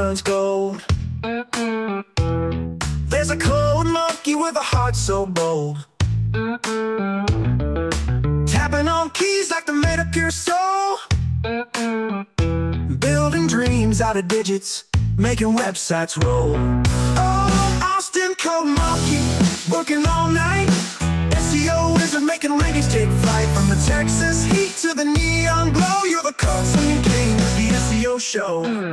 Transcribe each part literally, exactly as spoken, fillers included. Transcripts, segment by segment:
burns gold. There's a cold monkey with a heart so bold, tapping on keys like they made up your soul, building dreams out of digits, making websites roll. Oh, Austin Cold Monkey, working all night. S E O wizard making rankings take flight. From the Texas heat to the neon glow, you're the constant king of the S E O show.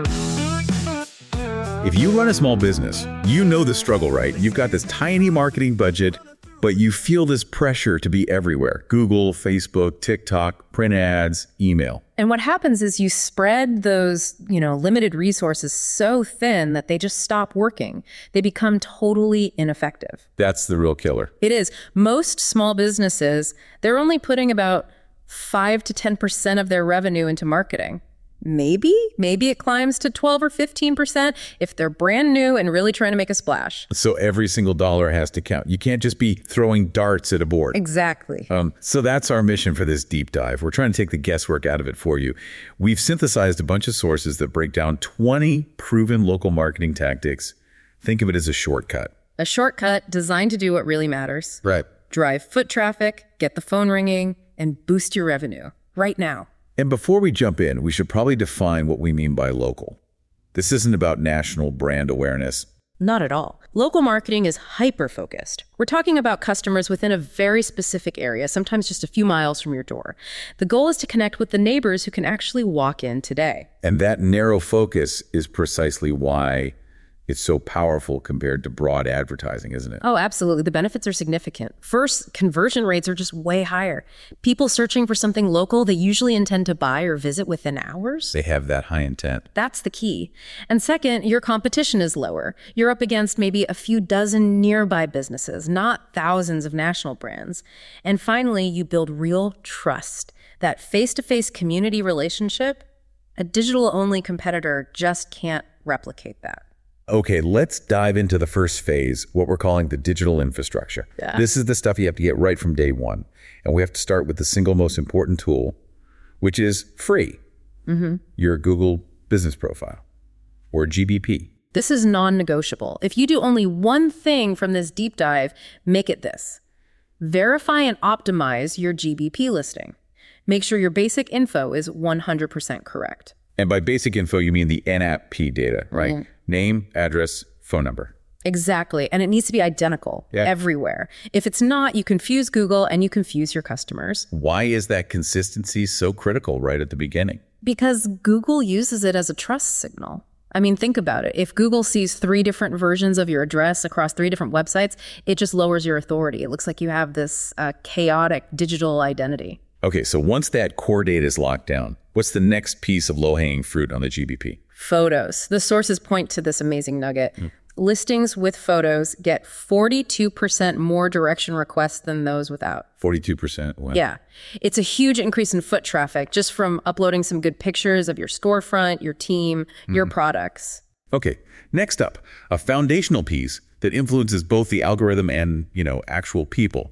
If you run a small business, you know the struggle, right? You've got this tiny marketing budget, but you feel this pressure to be everywhere. Google, Facebook, TikTok, print ads, email. And what happens is you spread those, you know, limited resources so thin that they just stop working. They become totally ineffective. That's the real killer. It is. Most small businesses, they're only putting about five to ten percent of their revenue into marketing. Maybe, maybe it climbs to twelve or fifteen percent if they're brand new and really trying to make a splash. So every single dollar has to count. You can't just be throwing darts at a board. Exactly. Um, so that's our mission for this deep dive. We're trying to take the guesswork out of it for you. We've synthesized a bunch of sources that break down twenty proven local marketing tactics. Think of it as a shortcut. A shortcut designed to do what really matters. Right. Drive foot traffic, get the phone ringing, and boost your revenue right now. And before we jump in, we should probably define what we mean by local. This isn't about national brand awareness. Not at all. Local marketing is hyper-focused. We're talking about customers within a very specific area, sometimes just a few miles from your door. The goal is to connect with the neighbors who can actually walk in today. And that narrow focus is precisely why it's so powerful compared to broad advertising, isn't it? Oh, absolutely. The benefits are significant. First, conversion rates are just way higher. People searching for something local they usually intend to buy or visit within hours. They have that high intent. That's the key. And second, your competition is lower. You're up against maybe a few dozen nearby businesses, not thousands of national brands. And finally, you build real trust. That face-to-face community relationship, a digital-only competitor just can't replicate that. Okay, let's dive into the first phase, what we're calling the digital infrastructure. Yeah. This is the stuff you have to get right from day one. And we have to start with the single most important tool, which is free. Mm-hmm. Your Google Business Profile, or G B P. This is non-negotiable. If you do only one thing from this deep dive, make it this. Verify and optimize your G B P listing. Make sure your basic info is one hundred percent correct. And by basic info, you mean the N A P data, right? Mm-hmm. Name, address, phone number. Exactly. And it needs to be identical yeah. everywhere. If it's not, you confuse Google and you confuse your customers. Why is that consistency so critical right at the beginning? Because Google uses it as a trust signal. I mean, think about it. If Google sees three different versions of your address across three different websites, it just lowers your authority. It looks like you have this uh, chaotic digital identity. Okay, so once that core data is locked down, what's the next piece of low-hanging fruit on the G B P? Photos. The sources point to this amazing nugget. Mm. Listings with photos get forty-two percent more direction requests than those without. forty-two percent? Wow. Yeah. It's a huge increase in foot traffic just from uploading some good pictures of your storefront, your team, mm. your products. Okay. Next up, a foundational piece that influences both the algorithm and, you know, actual people.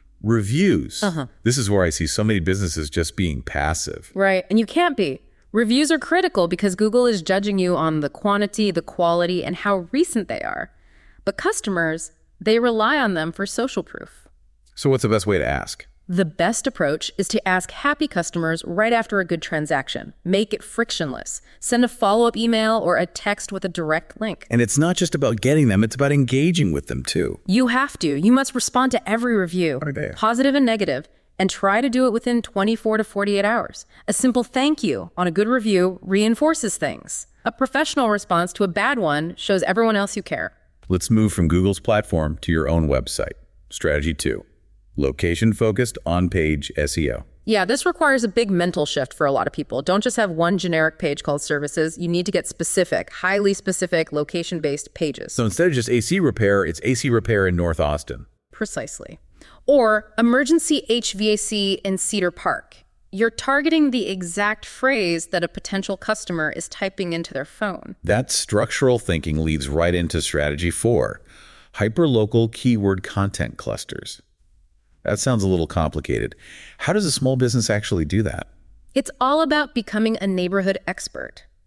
Reviews. Uh-huh. This is where I see so many businesses just being passive. Right. And you can't be. Reviews are critical because Google is judging you on the quantity, the quality, and how recent they are. But customers, they rely on them for social proof. So what's the best way to ask? The best approach is to ask happy customers right after a good transaction. Make it frictionless. Send a follow-up email or a text with a direct link. And it's not just about getting them, it's about engaging with them too. You have to. You must respond to every review, positive and negative, and try to do it within twenty-four to forty-eight hours. A simple thank you on a good review reinforces things. A professional response to a bad one shows everyone else you care. Let's move from Google's platform to your own website. Strategy two, location-focused on-page S E O. Yeah, this requires a big mental shift for a lot of people. Don't just have one generic page called services. You need to get specific, highly specific, location-based pages. So instead of just A C repair, it's A C repair in North Austin. Precisely. Or emergency H V A C in Cedar Park. You're targeting the exact phrase that a potential customer is typing into their phone. That structural thinking leads right into strategy four, hyperlocal keyword content clusters. That sounds a little complicated. How does a small business actually do that? It's all about becoming a neighborhood expert.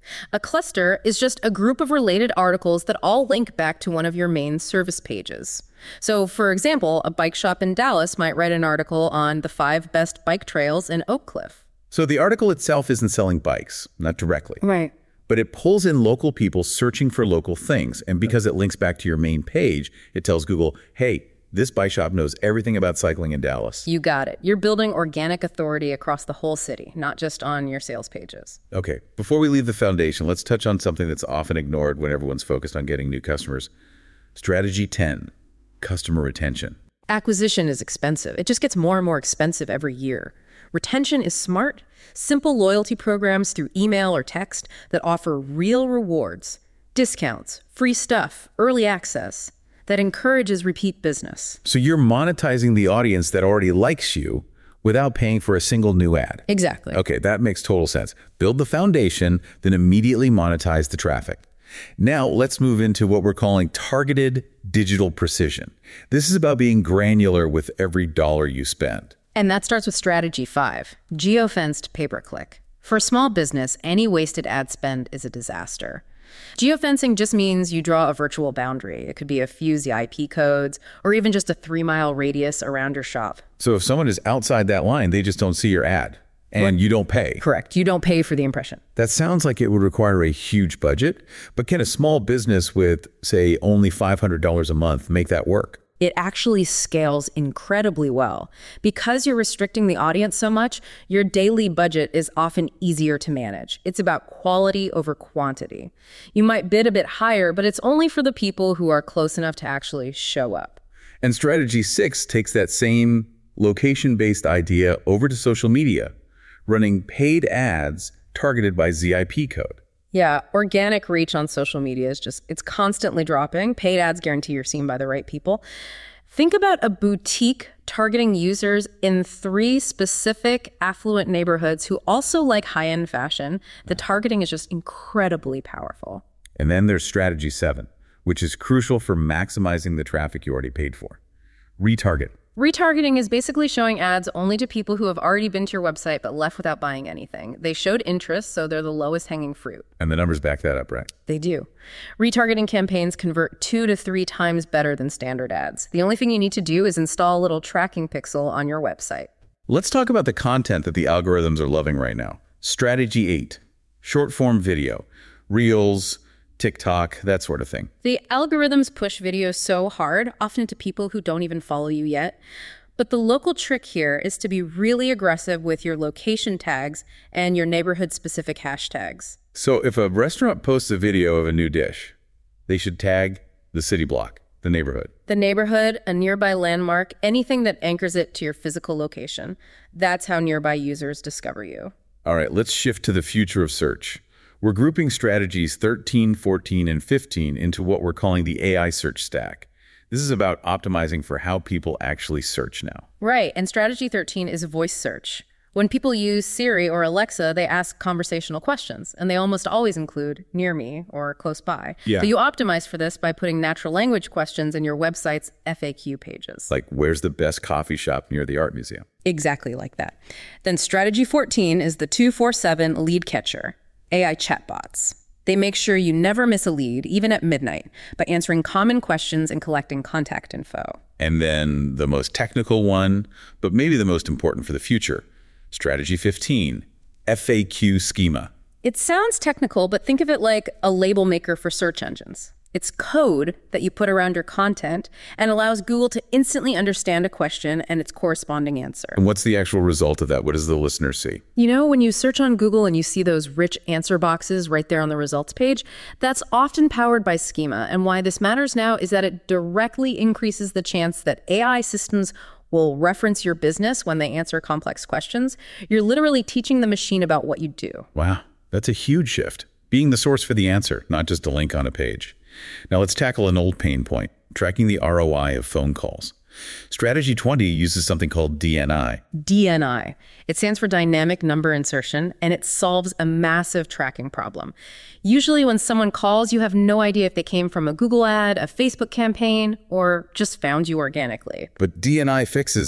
A cluster is just a group of related articles that all link back to one of your main service pages. So, for example, a bike shop in Dallas might write an article on the five best bike trails in Oak Cliff. So the article itself isn't selling bikes, not directly. Right. But it pulls in local people searching for local things. And because it links back to your main page, it tells Google, hey, this bike shop knows everything about cycling in Dallas. You got it. You're building organic authority across the whole city, not just on your sales pages. Okay, before we leave the foundation, let's touch on something that's often ignored when everyone's focused on getting new customers. Strategy ten, customer retention. Acquisition is expensive. It just gets more and more expensive every year. Retention is smart, simple loyalty programs through email or text that offer real rewards, discounts, free stuff, early access, that encourages repeat business. So you're monetizing the audience that already likes you without paying for a single new ad. Exactly. Okay, that makes total sense. Build the foundation, then immediately monetize the traffic. Now let's move into what we're calling targeted digital precision. This is about being granular with every dollar you spend. And that starts with strategy five, geofenced pay-per-click. For a small business, any wasted ad spend is a disaster. Geofencing just means you draw a virtual boundary. It could be a few Z I P codes or even just a three-mile radius around your shop. So if someone is outside that line, they just don't see your ad and Right. you don't pay. Correct. You don't pay for the impression. That sounds like it would require a huge budget, but can a small business with, say, only five hundred dollars a month make that work? It actually scales incredibly well. Because you're restricting the audience so much, your daily budget is often easier to manage. It's about quality over quantity. You might bid a bit higher, but it's only for the people who are close enough to actually show up. And strategy six takes that same location-based idea over to social media, running paid ads targeted by Z I P code. Yeah, organic reach on social media is just, it's constantly dropping. Paid ads guarantee you're seen by the right people. Think about a boutique targeting users in three specific affluent neighborhoods who also like high-end fashion. The targeting is just incredibly powerful. And then there's strategy seven, which is crucial for maximizing the traffic you already paid for. Retarget. Retargeting is basically showing ads only to people who have already been to your website but left without buying anything. They showed interest, so they're the lowest hanging fruit. And the numbers back that up, right? They do. Retargeting campaigns convert two to three times better than standard ads. The only thing you need to do is install a little tracking pixel on your website. Let's talk about the content that the algorithms are loving right now. Strategy eight, short form video, Reels, TikTok, that sort of thing. The algorithms push video so hard, often to people who don't even follow you yet. But the local trick here is to be really aggressive with your location tags and your neighborhood-specific hashtags. So if a restaurant posts a video of a new dish, they should tag the city block, the neighborhood. The neighborhood, a nearby landmark, anything that anchors it to your physical location. That's how nearby users discover you. All right, let's shift to the future of search. We're grouping strategies thirteen, fourteen, and fifteen into what we're calling the A I search stack. This is about optimizing for how people actually search now. Right, and strategy thirteen is voice search. When people use Siri or Alexa, they ask conversational questions, and they almost always include near me or close by. Yeah. So you optimize for this by putting natural language questions in your website's F A Q pages. Like, where's the best coffee shop near the art museum? Exactly like that. Then strategy fourteen is the two four seven lead catcher. A I chatbots. They make sure you never miss a lead, even at midnight, by answering common questions and collecting contact info. And then the most technical one, but maybe the most important for the future, strategy fifteen, F A Q schema. It sounds technical, but think of it like a label maker for search engines. It's code that you put around your content and allows Google to instantly understand a question and its corresponding answer. And what's the actual result of that? What does the listener see? You know, when you search on Google and you see those rich answer boxes right there on the results page, that's often powered by schema. And why this matters now is that it directly increases the chance that A I systems will reference your business when they answer complex questions. You're literally teaching the machine about what you do. Wow, that's a huge shift. Being the source for the answer, not just a link on a page. Now let's tackle an old pain point, tracking the R O I of phone calls. Strategy twenty uses something called D N I. D N I. It stands for dynamic number insertion, and it solves a massive tracking problem. Usually when someone calls, you have no idea if they came from a Google ad, a Facebook campaign, or just found you organically. But D N I fixes that.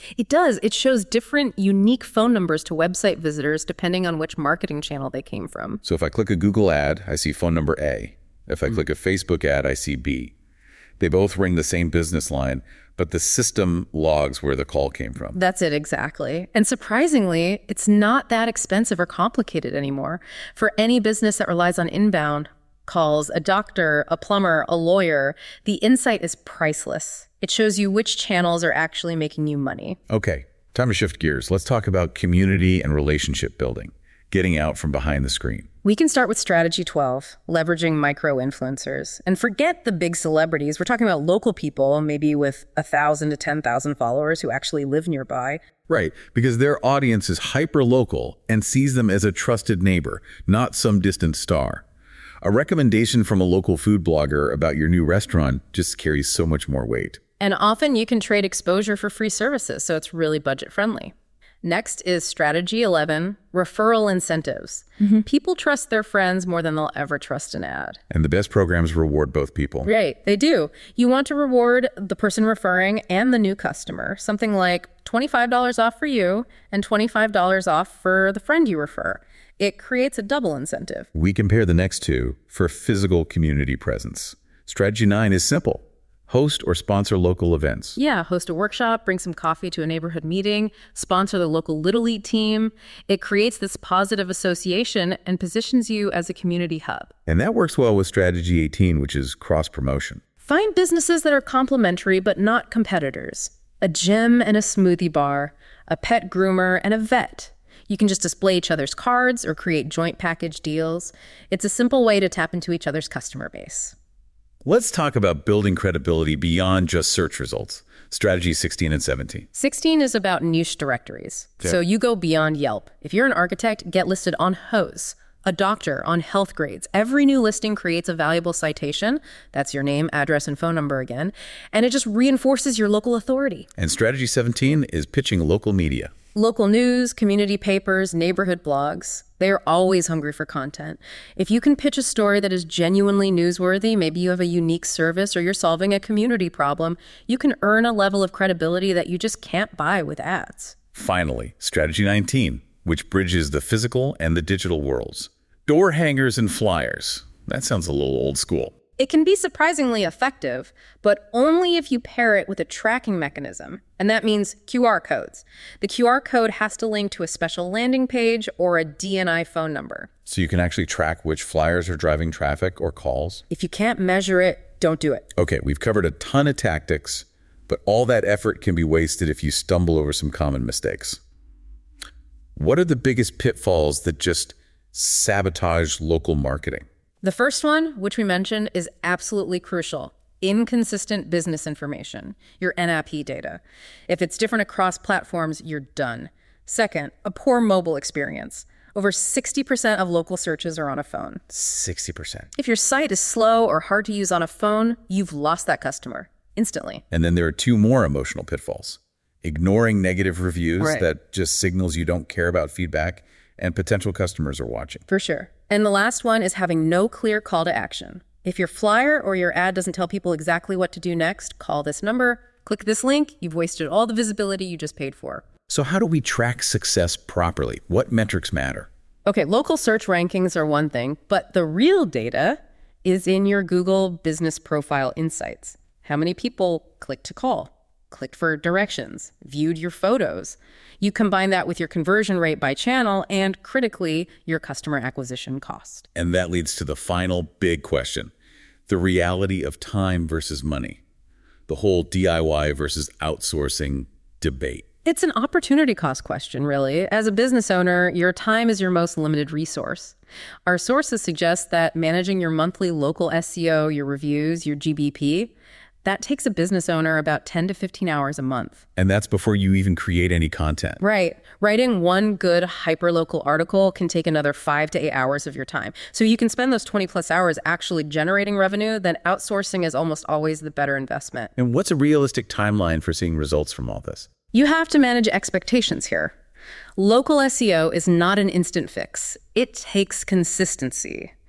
It does. It shows different unique phone numbers to website visitors depending on which marketing channel they came from. So if I click a Google ad, I see phone number A. If I mm-hmm. click a Facebook ad, I see B. They both ring the same business line, but the system logs where the call came from. That's it, exactly. And surprisingly, it's not that expensive or complicated anymore. For any business that relies on inbound calls, a doctor, a plumber, a lawyer, the insight is priceless. It shows you which channels are actually making you money. Okay, time to shift gears. Let's talk about community and relationship building, getting out from behind the screen. We can start with strategy twelve, leveraging micro-influencers. And forget the big celebrities. We're talking about local people, maybe with one thousand to ten thousand followers who actually live nearby. Right, because their audience is hyper-local and sees them as a trusted neighbor, not some distant star. A recommendation from a local food blogger about your new restaurant just carries so much more weight. And often you can trade exposure for free services, so it's really budget-friendly. Next is strategy eleven, referral incentives. Mm-hmm. People trust their friends more than they'll ever trust an ad. And the best programs reward both people. Right, they do. You want to reward the person referring and the new customer. Something like twenty-five dollars off for you and twenty-five dollars off for the friend you refer. It creates a double incentive. We compare the next two for physical community presence. Strategy nine is simple. Host or sponsor local events. Yeah, host a workshop, bring some coffee to a neighborhood meeting, sponsor the local Little League team. It creates this positive association and positions you as a community hub. And that works well with strategy eighteen, which is cross-promotion. Find businesses that are complementary but not competitors. A gym and a smoothie bar, a pet groomer and a vet. You can just display each other's cards or create joint package deals. It's a simple way to tap into each other's customer base. Let's talk about building credibility beyond just search results. Strategy sixteen and seventeen. sixteen is about niche directories. Yeah. So you go beyond Yelp. If you're an architect, get listed on Hose. A doctor on Health Grades. Every new listing creates a valuable citation. That's your name, address, and phone number again. And it just reinforces your local authority. And strategy seventeen is pitching local media. Local news, community papers, neighborhood blogs. They are always hungry for content. If you can pitch a story that is genuinely newsworthy, maybe you have a unique service or you're solving a community problem, you can earn a level of credibility that you just can't buy with ads. Finally, strategy nineteen, which bridges the physical and the digital worlds. Door hangers and flyers. That sounds a little old school. It can be surprisingly effective, but only if you pair it with a tracking mechanism, and that means Q R codes. The Q R code has to link to a special landing page or a D N I phone number. So you can actually track which flyers are driving traffic or calls? If you can't measure it, don't do it. Okay, we've covered a ton of tactics, but all that effort can be wasted if you stumble over some common mistakes. What are the biggest pitfalls that just sabotage local marketing? The first one, which we mentioned, is absolutely crucial. Inconsistent business information, your N A P data. If it's different across platforms, you're done. Second, a poor mobile experience. Over sixty percent of local searches are on a phone. sixty percent. If your site is slow or hard to use on a phone, you've lost that customer instantly. And then there are two more emotional pitfalls. Ignoring negative reviews Right. that just signals you don't care about feedback and potential customers are watching. For sure. And the last one is having no clear call to action. If your flyer or your ad doesn't tell people exactly what to do next, call this number, click this link, you've wasted all the visibility you just paid for. So how do we track success properly? What metrics matter? Okay, local search rankings are one thing, but the real data is in your Google Business Profile Insights. How many people clicked to call, clicked for directions, viewed your photos? You combine that with your conversion rate by channel and, critically, your customer acquisition cost. And that leads to the final big question, the reality of time versus money, the whole D I Y versus outsourcing debate. It's an opportunity cost question, really. As a business owner, your time is your most limited resource. Our sources suggest that managing your monthly local S E O, your reviews, your G B P, that takes a business owner about ten to fifteen hours a month. And that's before you even create any content. Right. Writing one good hyperlocal article can take another five to eight hours of your time. So you can spend those twenty plus hours actually generating revenue, then outsourcing is almost always the better investment. And what's a realistic timeline for seeing results from all this? You have to manage expectations here. Local S E O is not an instant fix. It takes consistency.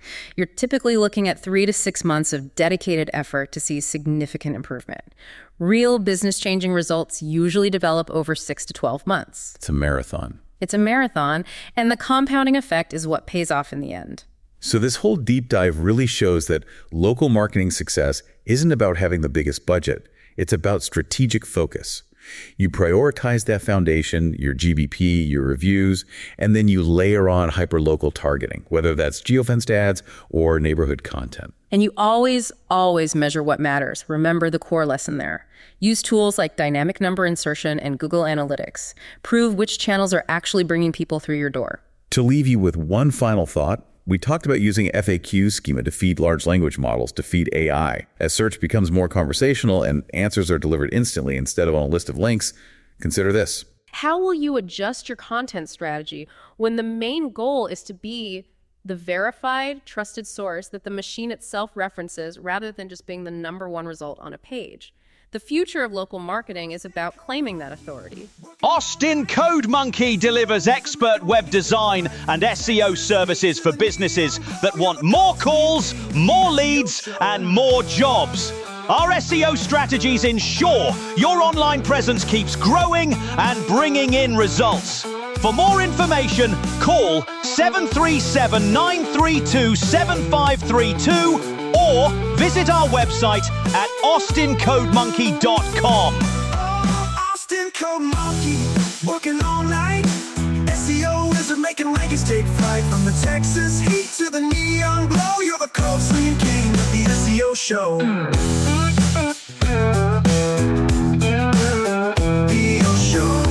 You're typically looking at three to six months of dedicated effort to see significant improvement. Real business-changing results usually develop over six to twelve months. It's a marathon. It's a marathon, and the compounding effect is what pays off in the end. So this whole deep dive really shows that local marketing success isn't about having the biggest budget. It's about strategic focus. You prioritize that foundation, your G B P, your reviews, and then you layer on hyperlocal targeting, whether that's geofenced ads or neighborhood content. And you always, always measure what matters. Remember the core lesson there. Use tools like dynamic number insertion and Google Analytics. Prove which channels are actually bringing people through your door. To leave you with one final thought, we talked about using F A Q schema to feed large language models, to feed A I. As search becomes more conversational and answers are delivered instantly instead of on a list of links, consider this. How will you adjust your content strategy when the main goal is to be the verified, trusted source that the machine itself references rather than just being the number one result on a page? The future of local marketing is about claiming that authority. Austin Code Monkey delivers expert web design and S E O services for businesses that want more calls, more leads, and more jobs. Our S E O strategies ensure your online presence keeps growing and bringing in results. For more information, call seven three seven, nine three two, seven five three two or visit our website at austin code monkey dot com. Oh, Austin Code Monkey, working all night. S E O wizard making rankings take flight. From the Texas heat to the neon glow, you're the code swinging king of the S E O show. The O show.